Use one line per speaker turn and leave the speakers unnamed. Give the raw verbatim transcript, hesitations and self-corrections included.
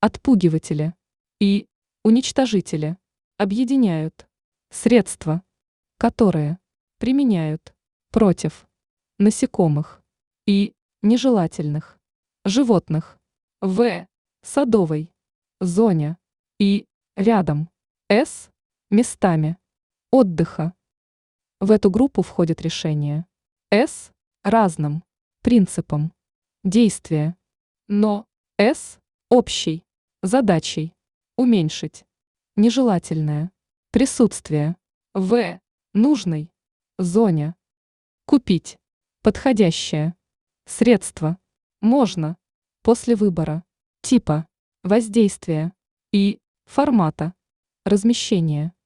отпугиватели и уничтожители объединяют средства, которые применяют против насекомых и нежелательных животных в садовой зоне и рядом с местами отдыха. В эту группу входит решение с разным принципом действия, но с общей задачей уменьшить нежелательное присутствие в нужной зоне. Купить подходящее средство можно после выбора типа воздействия и формата размещения.